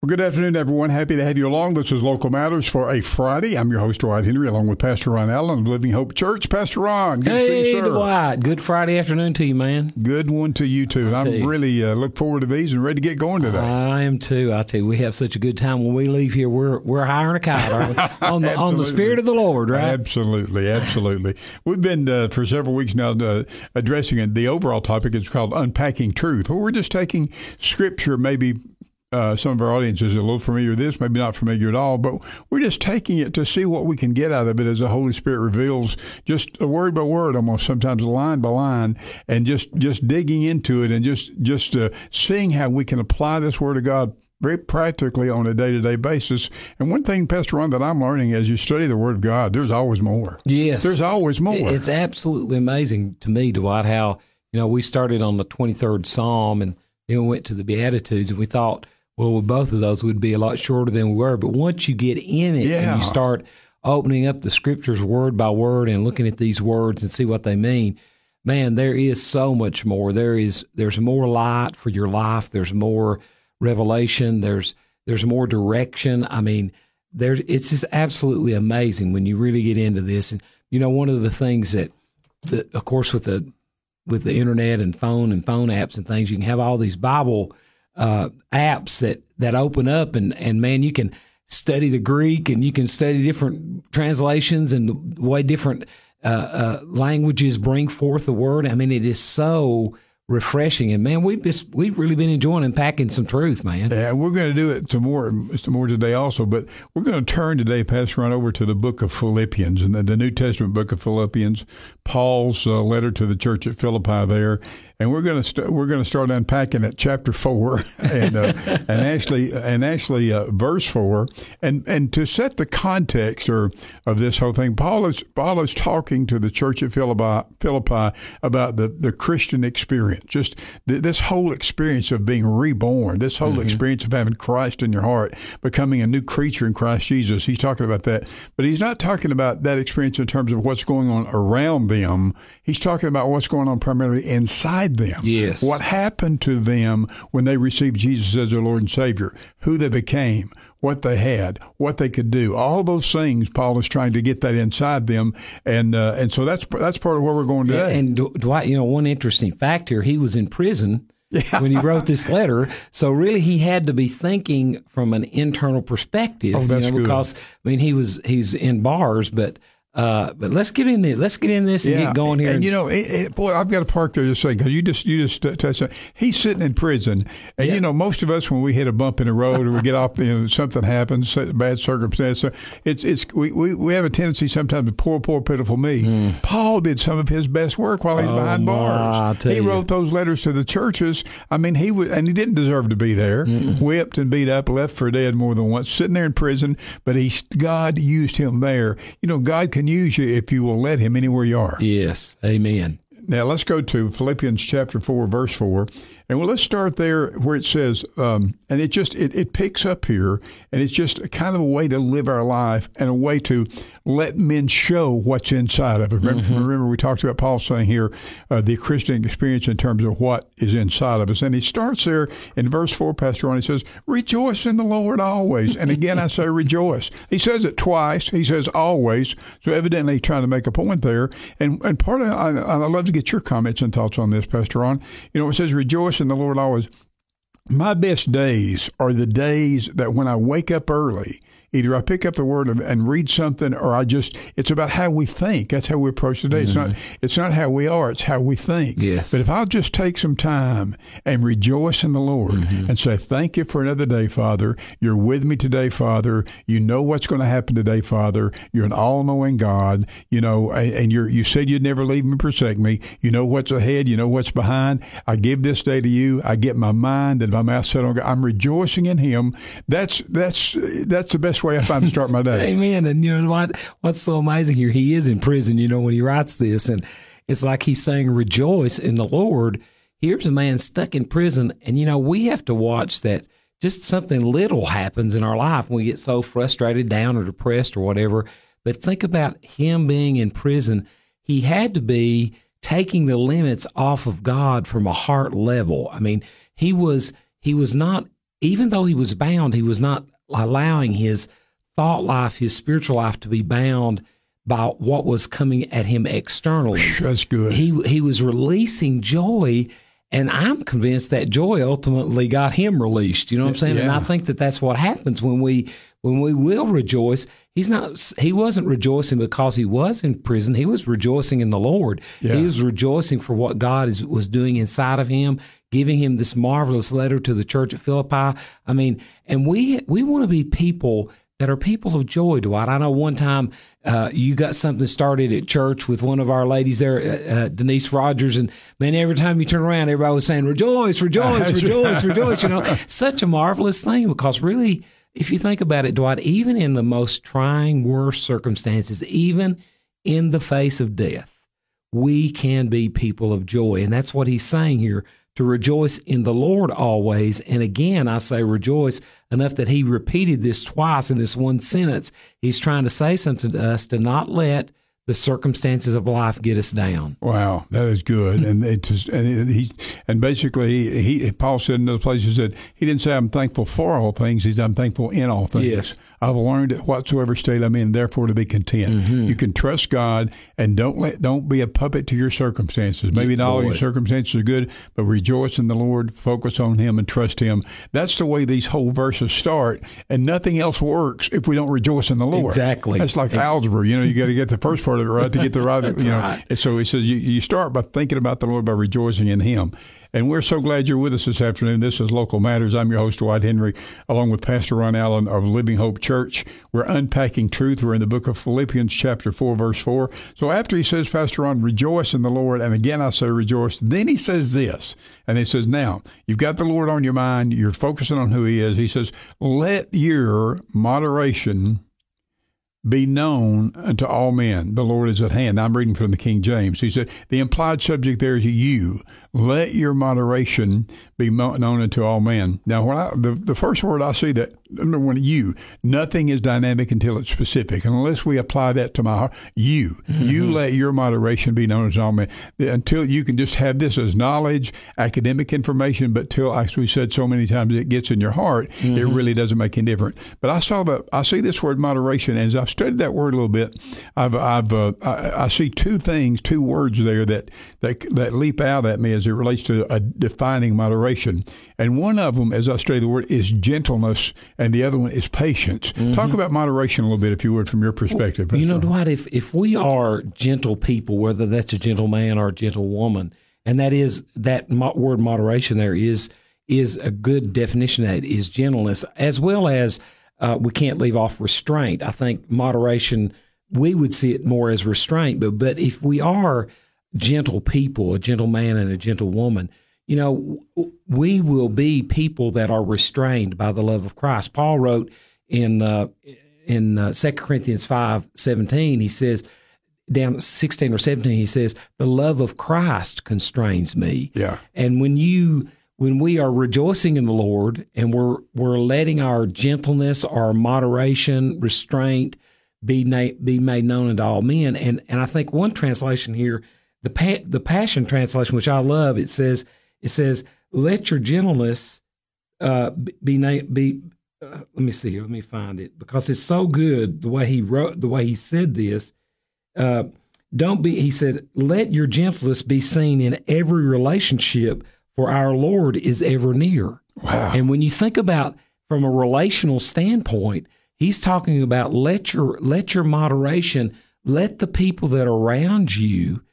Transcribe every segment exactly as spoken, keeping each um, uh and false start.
Well, good afternoon, everyone. Happy to have you along. This is Local Matters for a Friday. I'm your host, Dwight Henry, along with Pastor Ron Allen of Living Hope Church. Pastor Ron, good hey, to see you, sir. Dwight. Good Friday afternoon to you, man. Good one to you, too. And I'm you. really uh, look forward to these and ready to get going today. I am, too. I tell you, we have such a good time when we leave here. We're we're hiring a kite, aren't we? on, the, on the Spirit of the Lord, right? Absolutely, absolutely. We've been, uh, for several weeks now, uh, addressing the overall topic. It's called Unpacking Truth. Well, we're just taking Scripture, maybe Uh, some of our audience is a little familiar with this, maybe not familiar at all, but we're just taking it to see what we can get out of it as the Holy Spirit reveals, just a word by word, almost sometimes line by line, and just, just digging into it and just, just uh, seeing how we can apply this Word of God very practically on a day-to-day basis. And one thing, Pastor Ron, that I'm learning as you study the Word of God, there's always more. Yes. There's always more. It's absolutely amazing to me, Dwight, how, you know, we started on the twenty-third Psalm and then we went to the Beatitudes, and we thought, well, with both of those, we'd be a lot shorter than we were. But once you get in it yeah. and you start opening up the Scriptures word by word and looking at these words and see what they mean, man, there is so much more. There is there's more light for your life. There's more revelation. There's there's more direction. I mean, there's it's just absolutely amazing when you really get into this. And you know, one of the things that, that of course, with the with the internet and phone and phone apps and things, you can have all these Bible Uh, apps that, that open up and, and man, you can study the Greek and you can study different translations and the way different uh, uh, languages bring forth the word. I mean, it is so refreshing, and man, we've just, we've really been enjoying unpacking some truth, man. Yeah, we're going to do it some more, some more today also, but we're going to turn today, Pastor, on over to the book of Philippians, and the, the New Testament book of Philippians, Paul's uh, letter to the church at Philippi there, and we're going to st- we're going to start unpacking at chapter four, and uh, and actually and actually uh, verse four, and and to set the context or of this whole thing, Paul is Paul is talking to the church at Philippi, Philippi about the the Christian experience. Just th- this whole experience of being reborn, this whole mm-hmm. experience of having Christ in your heart, becoming a new creature in Christ Jesus. He's talking about that. But he's not talking about that experience in terms of what's going on around them. He's talking about what's going on primarily inside them. Yes. What happened to them when they received Jesus as their Lord and Savior, who they became, what they had, what they could do. All those things, Paul is trying to get that inside them. And uh, and so that's that's part of where we're going today. And Dwight, you know, one interesting fact here, he was in prison yeah. when he wrote this letter. So really he had to be thinking from an internal perspective. Oh, that's you know, good. Because, I mean, he was he's in bars, but Uh, but let's get in there. Let's get in this and yeah. get going here. And, and you know, it, it, boy, I've got to park there just saying, because you just you just touched on. He's sitting in prison, and yeah. you know, most of us when we hit a bump in the road or we get off, you know, something happens, bad circumstance. So it's it's we, we, we have a tendency sometimes to poor, poor, pitiful me. Mm. Paul did some of his best work while he's oh, behind bars. He you. wrote those letters to the churches. I mean, he would, and he didn't deserve to be there. Mm-mm. Whipped and beat up, left for dead more than once, sitting there in prison. But he, God used him there. You know, God can use you if you will let him anywhere you are. Yes. Amen. Now, let's go to Philippians chapter four, verse four. And well, let's start there where it says, um, and it just, it, it picks up here, and it's just a kind of a way to live our life and a way to let men show what's inside of it. Remember, mm-hmm. remember we talked about Paul saying here, uh, the Christian experience in terms of what is inside of us. And he starts there in verse four, Pastor Ron, he says, rejoice in the Lord always. And again, I say rejoice. He says it twice. He says always. So evidently he's trying to make a point there. And, and part of, I, I'd love to get your comments and thoughts on this, Pastor Ron. You know, it says rejoice in the Lord always. My best days are the days that when I wake up early, either I pick up the Word and read something, or I just, it's about how we think. That's how we approach the day. Mm-hmm. It's not it's not how we are, it's how we think. Yes. But if I'll just take some time and rejoice in the Lord mm-hmm. and say, thank you for another day, Father. You're with me today, Father. You know what's going to happen today, Father. You're an all-knowing God. You know, and you're, you said you'd never leave me, forsake me. You know what's ahead. You know what's behind. I give this day to you. I get my mind and my mouth set on God. I'm rejoicing in Him. That's, that's, that's the best way I find to start my day. Amen. And you know what? What's so amazing here? He is in prison, you know, when he writes this, and it's like he's saying, rejoice in the Lord. Here's a man stuck in prison, and you know, we have to watch that just something little happens in our life when we get so frustrated, down, or depressed, or whatever. But think about him being in prison. He had to be taking the limits off of God from a heart level. I mean, he was he was not even though he was bound, he was not allowing his thought life, his spiritual life to be bound by what was coming at him externally. That's good. He he was releasing joy, and I'm convinced that joy ultimately got him released. You know what I'm saying? Yeah. And I think that that's what happens when we when we will rejoice. He's not. He wasn't rejoicing because he was in prison. He was rejoicing in the Lord. Yeah. He was rejoicing for what God is, was doing inside of him, giving him this marvelous letter to the church at Philippi. I mean, and we we want to be people that are people of joy, Dwight. I know one time uh, you got something started at church with one of our ladies there, uh, uh, Denise Rogers, and man, every time you turn around, everybody was saying, rejoice, rejoice, rejoice, rejoice. You know, such a marvelous thing, because really, if you think about it, Dwight, even in the most trying, worst circumstances, even in the face of death, we can be people of joy. And that's what he's saying here, to rejoice in the Lord always. And again, I say rejoice enough that he repeated this twice in this one sentence. He's trying to say something to us, to not let the circumstances of life get us down. Wow, that is good. And it just, and he and basically he, he Paul said in other places that he didn't say I'm thankful for all things. He said I'm thankful in all things. Yes. I've learned at whatsoever state I'm in, therefore to be content. Mm-hmm. You can trust God and don't let don't be a puppet to your circumstances. Maybe not all your circumstances are good, but rejoice in the Lord, focus on Him, and trust Him. That's the way these whole verses start, and nothing else works if we don't rejoice in the Lord. Exactly. That's like algebra. You know, you got to get the first part of it right to get the right. That's you know. right. And so he says you, you start by thinking about the Lord, by rejoicing in Him. And we're so glad you're with us this afternoon. This is Local Matters. I'm your host, Dwight Henry, along with Pastor Ron Allen of Living Hope Church. We're unpacking truth. We're in the book of Philippians chapter four, verse four. So after he says, Pastor Ron, rejoice in the Lord, and again I say rejoice, then he says this, and he says, now, you've got the Lord on your mind. You're focusing on who He is. He says, let your moderation be known unto all men. The Lord is at hand. I'm reading from the King James. He said, the implied subject there is you. Let your moderation be known unto all men. Now, when I, the, the first word I see that, number one, you. Nothing is dynamic until it's specific. Unless we apply that to my heart, you. Mm-hmm. You let your moderation be known as all men. Until you can just have this as knowledge, academic information, but till, as we said so many times, it gets in your heart, mm-hmm. it really doesn't make any difference. But I saw the, I see this word moderation, and as I've studied that word a little bit, I've, I've, uh, I, I see two things, two words there that, that, that leap out at me as it relates to a defining moderation. And one of them, as I study the word, is gentleness, and the other one is patience. Mm-hmm. Talk about moderation a little bit, if you would, from your perspective. Well, you know, Dwight, if, if we are gentle people, whether that's a gentle man or a gentle woman, and that is, that mo- word moderation there is, is a good definition of that, is gentleness, as well as uh, we can't leave off restraint. I think moderation, we would see it more as restraint, but, but if we are gentle people, a gentle man and a gentle woman, you know, we will be people that are restrained by the love of Christ. Paul wrote in uh, in uh, Second Corinthians five seventeen, he says, down sixteen or seventeen, he says, the love of Christ constrains me. Yeah. And when you when we are rejoicing in the Lord and we're we're letting our gentleness, our moderation, restraint be na- be made known unto all men, and and I think one translation here, the pa- the Passion Translation, which I love, it says it says let your gentleness uh, be na- be. Uh, let me see here. Let me find it, because it's so good the way he wrote, the way he said this. Uh, don't be. He said, let your gentleness be seen in every relationship, for our Lord is ever near. Wow. And when you think about from a relational standpoint, he's talking about let your let your moderation, let the people that are around you,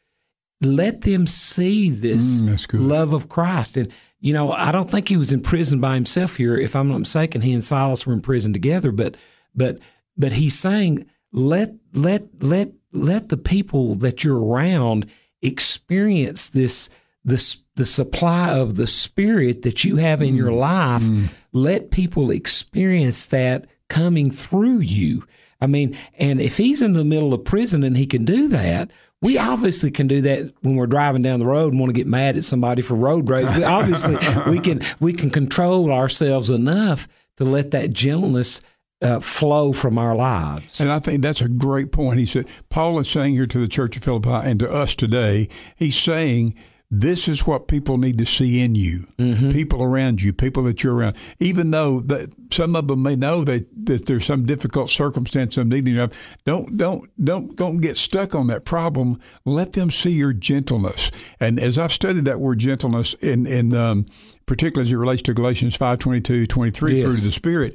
let them see this mm, love of Christ. And, you know, I don't think he was in prison by himself here. If I'm not mistaken, he and Silas were in prison together. But but but he's saying, let let let let the people that you're around experience this this the supply of the Spirit that you have in mm, your life. Mm. Let people experience that coming through you. I mean, and if he's in the middle of prison and he can do that, we obviously can do that when we're driving down the road and want to get mad at somebody for road rage. We obviously, we can we can control ourselves enough to let that gentleness uh, flow from our lives. And I think that's a great point. He said, Paul is saying here to the church of Philippi and to us today, he's saying This is what people need to see in you, mm-hmm. people around you, people that you're around. Even though that some of them may know that, that there's some difficult circumstance I'm needing of, don't don't don't don't get stuck on that problem. Let them see your gentleness. And as I've studied that word gentleness, in in um, particularly as it relates to Galatians five twenty-two, twenty-three, yes. fruit of the Spirit,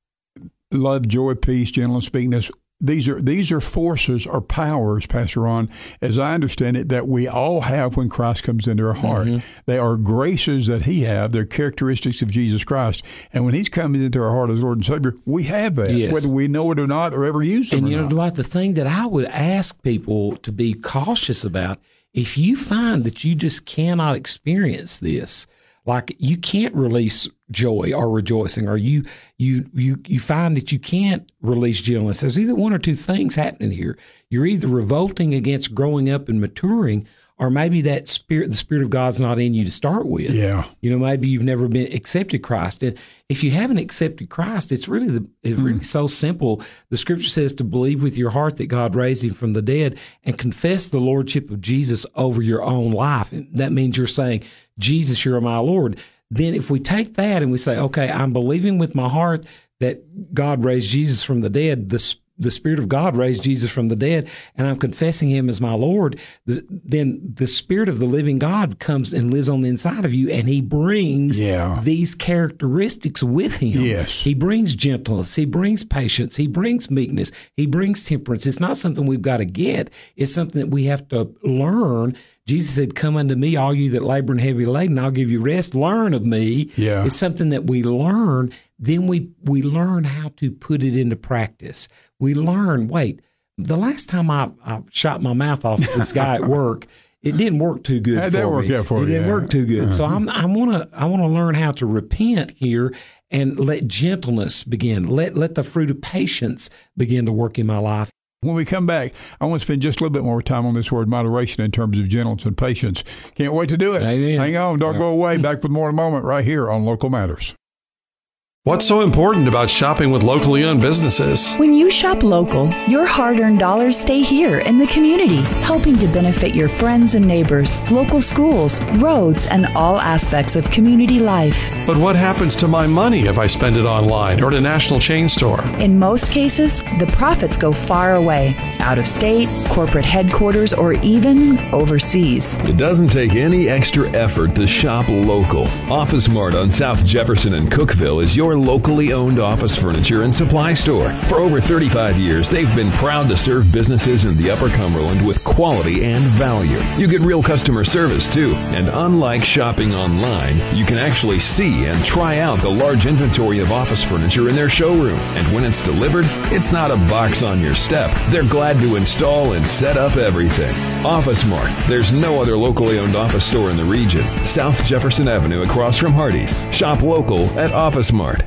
love, joy, peace, gentleness, meekness. These are these are forces or powers, Pastor Ron, as I understand it, that we all have when Christ comes into our heart. Mm-hmm. They are graces that He have. They're characteristics of Jesus Christ. And when He's coming into our heart as Lord and Savior, we have that, yes. whether we know it or not or ever use them And, or you know, not. Dwight, the thing that I would ask people to be cautious about, if you find that you just cannot experience this, like you can't release joy or rejoicing, or you you you you find that you can't release gentleness. There's either one or two things happening here. You're either revolting against growing up and maturing, or maybe that spirit, the Spirit of God's not in you to start with. Yeah. You know, maybe you've never been accepted Christ. And if you haven't accepted Christ, it's really the, it's really mm. so simple. The Scripture says to believe with your heart that God raised Him from the dead and confess the Lordship of Jesus over your own life. And that means you're saying, Jesus, you're my Lord. Then if we take that and we say, okay, I'm believing with my heart that God raised Jesus from the dead, the, the Spirit of God raised Jesus from the dead, and I'm confessing Him as my Lord, the, then the Spirit of the living God comes and lives on the inside of you, and He brings yeah. these characteristics with Him. Yes. He brings gentleness. He brings patience. He brings meekness. He brings temperance. It's not something we've got to get. It's something that we have to learn. Jesus said, come unto me, all you that labor and heavy laden, I'll give you rest. Learn of me. Yeah. It's something that we learn. Then we, we learn how to put it into practice. We learn, wait, the last time I, I shot my mouth off at this guy at work, it didn't work too good How'd for that work me. out for it you? didn't Yeah. work too good. Uh-huh. So I'm, I want to I want to learn how to repent here and let gentleness begin. Let, let the fruit of patience begin to work in my life. When we come back, I want to spend just a little bit more time on this word moderation in terms of gentleness and patience. Can't wait to do it. Amen. Hang on. Don't go away. Back with more in a moment right here on Local Matters. What's so important about shopping with locally owned businesses? When you shop local, your hard-earned dollars stay here in the community, helping to benefit your friends and neighbors, local schools, roads, and all aspects of community life. But what happens to my money if I spend it online or at a national chain store? In most cases, the profits go far away, out of state, corporate headquarters, or even overseas. It doesn't take any extra effort to shop local. Office Mart on South Jefferson and Cookeville is your locally owned office furniture and supply store. For over thirty-five years, they've been proud to serve businesses in the Upper Cumberland with quality and value. You get real customer service, too. And unlike shopping online, you can actually see and try out the large inventory of office furniture in their showroom. And when it's delivered, it's not a box on your step. They're glad to install and set up everything. Office Mart. There's no other locally owned office store in the region. South Jefferson Avenue across from Hardee's. Shop local at Office Mart.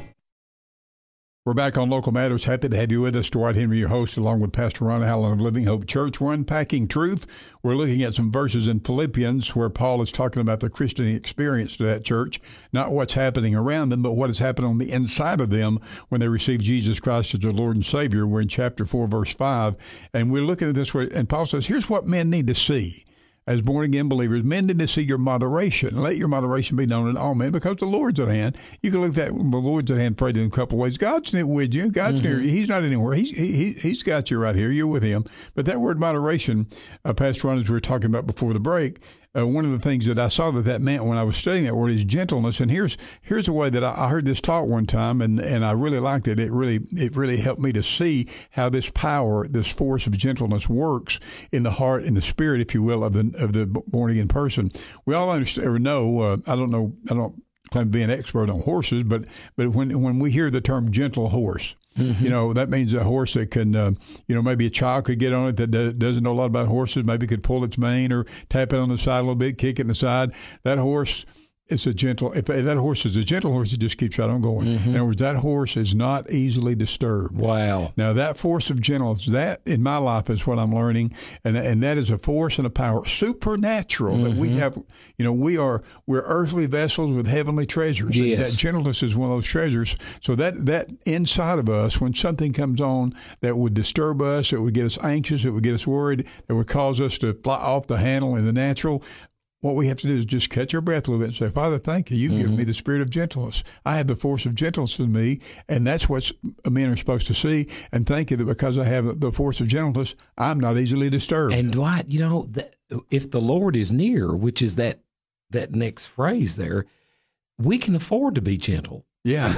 We're back on Local Matters. Happy to have you with us. Dwight Henry, your host, along with Pastor Ron Allen of Living Hope Church. We're unpacking truth. We're looking at some verses in Philippians where Paul is talking about the Christian experience to that church, not what's happening around them, but what has happened on the inside of them when they received Jesus Christ as their Lord and Savior. We're in chapter four, verse five, and we're looking at this way. And Paul says, here's what men need to see. As born-again believers, men need to see your moderation. Let your moderation be known in all men, because the Lord's at hand. You can look at that, the Lord's at hand, phrase in a couple of ways. God's with you. God's mm-hmm. near you. He's not anywhere. He's, he, he's got you right here. You're with Him. But that word moderation, uh, Pastor Ron, as we were talking about before the break, Uh, one of the things that I saw that that meant when I was studying that word is gentleness. And here's here's a way that I, I heard this taught one time, and, and I really liked it. It really it really helped me to see how this power, this force of gentleness works in the heart, in the spirit, if you will, of the of the born again person. We all understand or know. Uh, I don't know. I don't claim to be an expert on horses, but but when when we hear the term gentle horse. Mm-hmm. You know, that means a horse that can, uh, you know, maybe a child could get on it that do, doesn't know a lot about horses, maybe could pull its mane or tap it on the side a little bit, kick it in the side. That horse, it's a gentle, if that horse is a gentle horse, it just keeps right on going. Mm-hmm. In other words, that horse is not easily disturbed. Wow. Now, that force of gentleness, that in my life is what I'm learning, and and that is a force and a power, supernatural, mm-hmm. that we have. You know, we are, we're earthly vessels with heavenly treasures. Yes. That gentleness is one of those treasures. So that, that inside of us, when something comes on that would disturb us, it would get us anxious, it would get us worried, it would cause us to fly off the handle in the natural, what we have to do is just catch our breath a little bit and say, Father, thank you. You've mm-hmm. given me the spirit of gentleness. I have the force of gentleness in me, and that's what men are supposed to see. And thank you that because I have the force of gentleness, I'm not easily disturbed. And Dwight, you know, the, if the Lord is near, which is that that next phrase there, we can afford to be gentle. Yeah.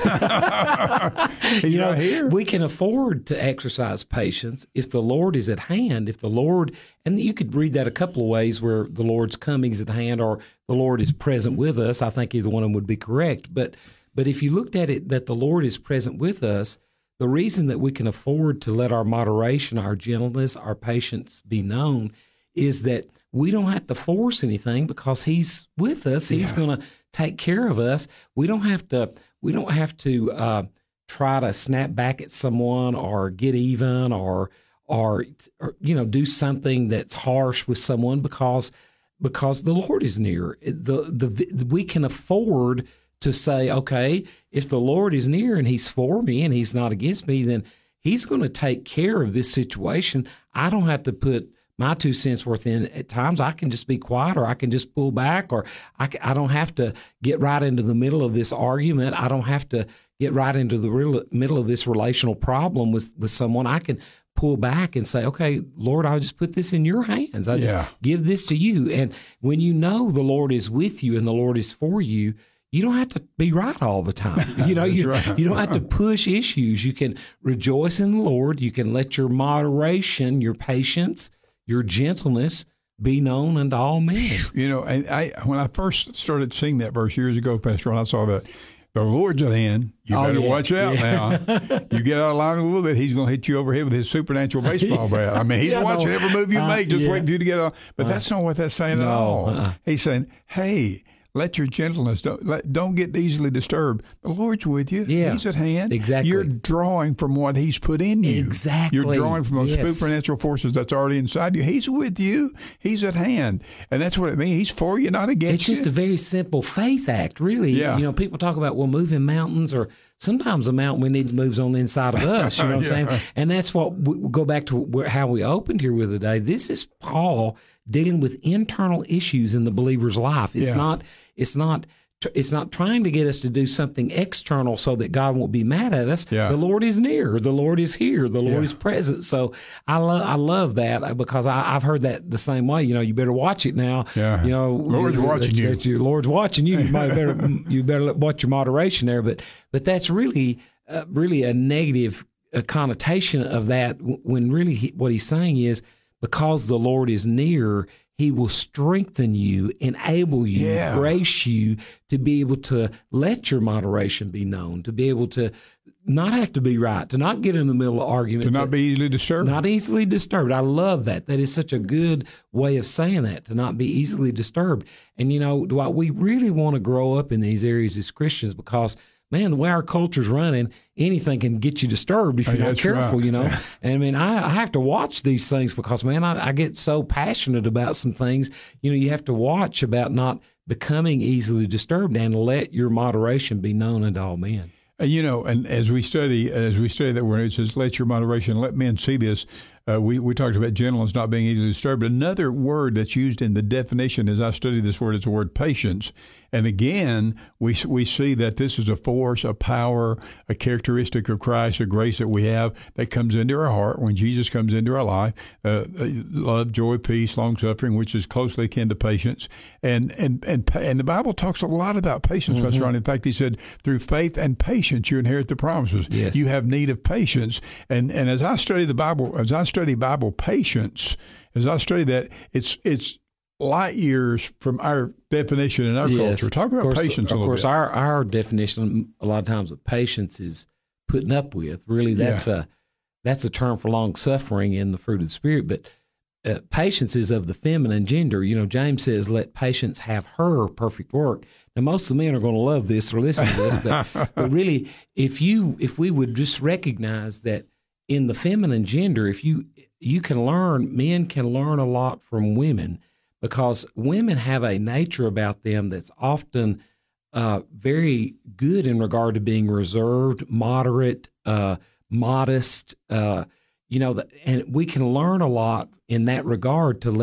you know, here. We can afford to exercise patience if the Lord is at hand, if the Lord, and you could read that a couple of ways where the Lord's coming is at hand or the Lord is present with us. I think either one of them would be correct. But but if you looked at it that the Lord is present with us, the reason that we can afford to let our moderation, our gentleness, our patience be known is that we don't have to force anything because He's with us. He's yeah. going to take care of us. We don't have to. We don't have to uh, try to snap back at someone or get even or, or or you know do something that's harsh with someone because because the Lord is near. The the we can afford to say, okay, if the Lord is near and He's for me and He's not against me, then He's going to take care of this situation. I don't have to put my two cents worth in. At times I can just be quiet or I can just pull back or I, I don't have to get right into the middle of this argument. I don't have to get right into the real, middle of this relational problem with, with someone. I can pull back and say, okay, Lord, I'll just put this in your hands. I just yeah. give this to you. And when you know the Lord is with you and the Lord is for you, you don't have to be right all the time. You know, you, right. you don't have to push issues. You can rejoice in the Lord. You can let your moderation, your patience, your gentleness be known unto all men. You know, and I when I first started seeing that verse years ago, Pastor Ron, I saw that the Lord's at hand. You oh, better yeah. watch out yeah. now. You get out of line a little bit, He's going to hit you over here with His supernatural baseball bat. I mean, He's yeah, watching no. every move you uh, make, just yeah. waiting for you to get on. But uh, that's not what that's saying no, at all. Uh-uh. He's saying, hey, let your gentleness, don't, let, don't get easily disturbed. The Lord's with you. Yeah, He's at hand. Exactly. You're drawing from what He's put in you. Exactly. You're drawing from those yes. supernatural forces that's already inside you. He's with you. He's at hand. And that's what it means. He's for you, not against it's you. It's just a very simple faith act, really. Yeah. You know, people talk about, well, moving mountains or sometimes a mountain we need moves on the inside of us. You know what yeah. I'm saying? And that's what we we'll go back to where, how we opened here with today. This is Paul dealing with internal issues in the believer's life. It's yeah. not, it's not, It's not trying to get us to do something external so that God won't be mad at us. Yeah. The Lord is near. The Lord is here. The Lord yeah. is present. So I love I love that because I, I've heard that the same way. You know, you better watch it now. Yeah. You know, Lord's you, watching you. Your Lord's watching you. You might better you better watch your moderation there. But but that's really uh, really a negative uh, connotation of that. When really he, what he's saying is because the Lord is near, He will strengthen you, enable you, yeah. grace you to be able to let your moderation be known, to be able to not have to be right, to not get in the middle of argument. To not to, be easily disturbed. Not easily disturbed. I love that. That is such a good way of saying that, to not be easily disturbed. And, you know, Dwight, we really want to grow up in these areas as Christians because, man, the way our culture's running, anything can get you disturbed if you're oh, not careful, right. you know. And I mean, I, I have to watch these things because, man, I, I get so passionate about some things. You know, you have to watch about not becoming easily disturbed and let your moderation be known unto all men. And, you know, and as we study, as we study that word, it says, let your moderation, let men see this. Uh, we, we talked about gentleness not being easily disturbed. Another word that's used in the definition as I study this word is the word patience. And again, we we see that this is a force, a power, a characteristic of Christ, a grace that we have that comes into our heart when Jesus comes into our life. Uh, love, joy, peace, long-suffering, which is closely akin to patience. And and and and the Bible talks a lot about patience, mm-hmm. Pastor Ron. In fact, he said, through faith and patience you inherit the promises. Yes. You have need of patience. And and as I study the Bible, as I study Bible patience, as I study that, it's it's light years from our definition in our yes. culture. Talk about course, patience a little bit. Of course, bit. our, our definition a lot of times of patience is putting up with. Really, that's yeah. a that's a term for long suffering in the fruit of the Spirit. But uh, patience is of the feminine gender. You know, James says, "Let patience have her perfect work." Now, most of the men are going to love this or listen to this, but, but really, if you if we would just recognize that in the feminine gender, if you you can learn, men can learn a lot from women. Because women have a nature about them that's often uh, very good in regard to being reserved, moderate, uh, modest, uh, you know, and we can learn a lot in that regard to let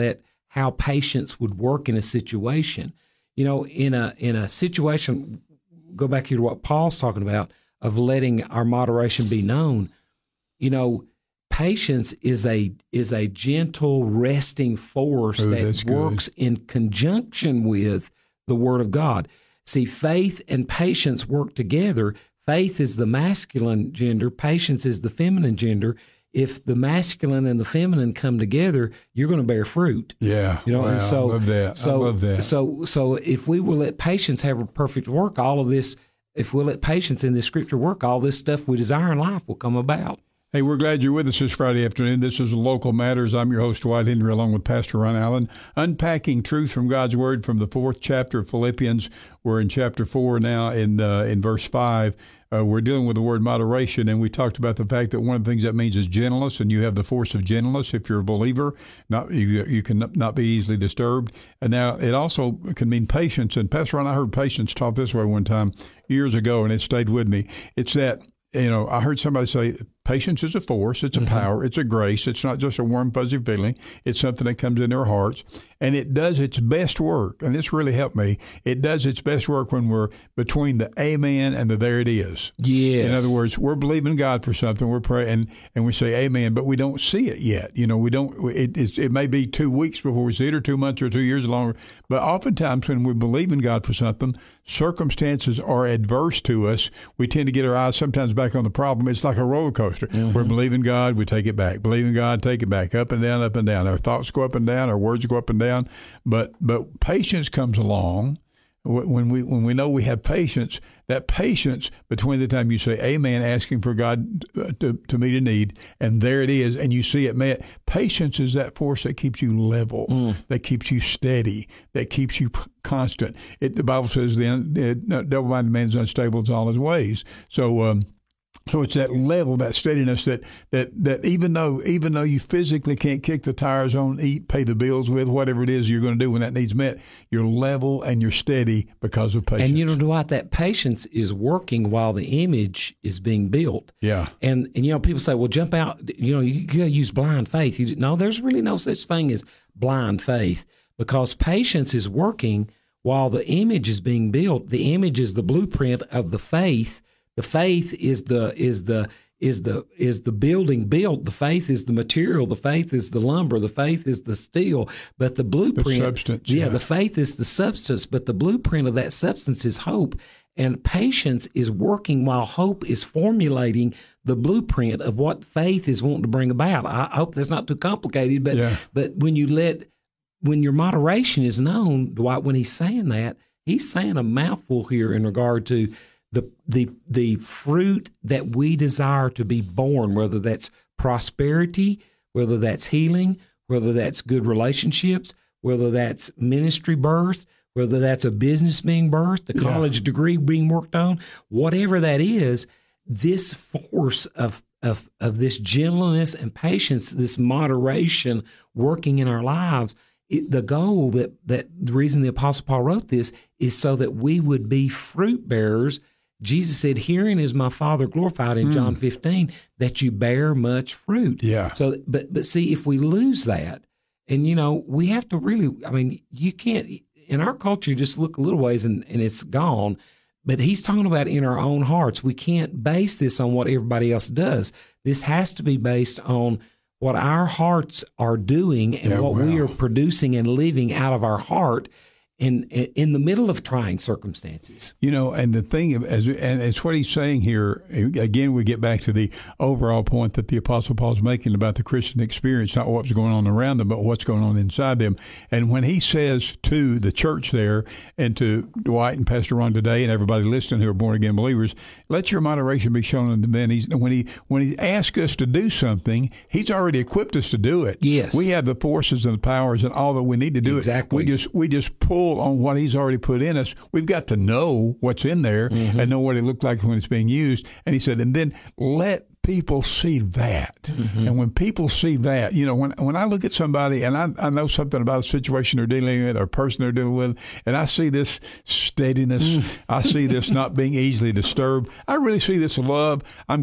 how patience would work in a situation. You know, in a in a situation, go back here to what Paul's talking about, of letting our moderation be known. You know, patience is a is a gentle, resting force Ooh, that works good. in conjunction with the Word of God. See, faith and patience work together. Faith is the masculine gender. Patience is the feminine gender. If the masculine and the feminine come together, you're going to bear fruit. Yeah, you know. wow, And so, I love that. So, I love that. So, so if we will let patience have a perfect work, all of this. If we'll let patience in this scripture work, all this stuff we desire in life will come about. Hey, we're glad you're with us this Friday afternoon. This is Local Matters. I'm your host, Dwight Henry, along with Pastor Ron Allen, unpacking truth from God's Word from the fourth chapter of Philippians. We're in chapter four now in uh, in verse five. Uh, we're dealing with the word moderation, and we talked about the fact that one of the things that means is gentleness, and you have the force of gentleness if you're a believer. Not you, you can not be easily disturbed. And now it also can mean patience. And Pastor Ron, I heard patience taught this way one time years ago, and it stayed with me. It's that, you know, I heard somebody say, patience is a force, it's a mm-hmm. power, it's a grace. It's not just a warm, fuzzy feeling. It's something that comes into our hearts, and it does its best work. And this really helped me. It does its best work when we're between the amen and the there it is. Yes. In other words, we're believing God for something, we're praying, and, and we say amen, but we don't see it yet. You know, we don't. It, it's, it may be two weeks before we see it, or two months, or two years longer. But oftentimes, when we believe in God for something, circumstances are adverse to us. We tend to get our eyes sometimes back on the problem. It's like a roller coaster. Mm-hmm. We're believing God, we take it back. Believing God, take it back. Up and down, up and down. Our thoughts go up and down. Our words go up and down. But but patience comes along. When we when we know we have patience, that patience between the time you say amen, asking for God to, to meet a need, and there it is, and you see it met. Patience is that force that keeps you level, mm. that keeps you steady, that keeps you constant. It, the Bible says the double-minded man is unstable in all his ways. So. Um, So it's that level, that steadiness that, that, that even though even though you physically can't kick the tires on, eat, pay the bills with, whatever it is you're going to do when that need's met, you're level and you're steady because of patience. And you know, Dwight, that patience is working while the image is being built. Yeah. And, and you know, people say, well, jump out, you know, you got to use blind faith. You, no, there's really no such thing as blind faith, because patience is working while the image is being built. The image is the blueprint of the faith. The faith is the is the is the is the building built. The faith is the material. The faith is the lumber. The faith is the steel. But the blueprint, the substance, yeah, yeah, the faith is the substance. But the blueprint of that substance is hope. And patience is working while hope is formulating the blueprint of what faith is wanting to bring about. I hope that's not too complicated. But yeah. but when you let when your moderation is known, Dwight, when he's saying that, he's saying a mouthful here in regard to The, the the fruit that we desire to be born, whether that's prosperity, whether that's healing, whether that's good relationships, whether that's ministry birth, whether that's a business being birthed, a college yeah. degree being worked on, whatever that is, this force of, of, of this gentleness and patience, this moderation working in our lives, it, the goal that, that the reason the Apostle Paul wrote this is so that we would be fruit bearers. Jesus said, herein is my Father glorified in mm. John fifteen, that you bear much fruit. Yeah. So, but, but see, if we lose that, and, you know, we have to really, I mean, you can't, in our culture, just look a little ways and, and it's gone. But he's talking about in our own hearts. We can't base this on what everybody else does. This has to be based on what our hearts are doing and yeah, what wow. we are producing and living out of our heart in in the middle of trying circumstances. You know, and the thing, as and it's what he's saying here, again, we get back to the overall point that the Apostle Paul's making about the Christian experience, not what's going on around them, but what's going on inside them. And when he says to the church there and to Dwight and Pastor Ron today and everybody listening who are born-again believers, let your moderation be shown unto men. He's, when he when he asks us to do something, he's already equipped us to do it. Yes. We have the forces and the powers and all that we need to do exactly. it. We just, we just pull on what he's already put in us. We've got to know what's in there mm-hmm. and know what it looked like when it's being used. And he said, and then let people see that. Mm-hmm. And when people see that, you know, when when I look at somebody and I, I know something about a situation they're dealing with or a person they're dealing with, and I see this steadiness, mm. I see this not being easily disturbed, I really see this love, I'm going,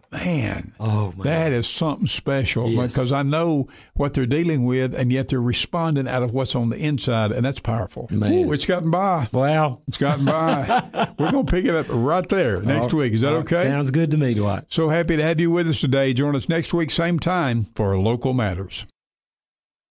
Man, Oh, man. that is something special Yes. because I know what they're dealing with, and yet they're responding out of what's on the inside, and that's powerful. Man. Ooh, it's gotten by. Well, It's gotten by. We're going to pick it up right there next week. Is that okay? Sounds good to me, Dwight. So happy to have you with us today. Join us next week, same time, for Local Matters.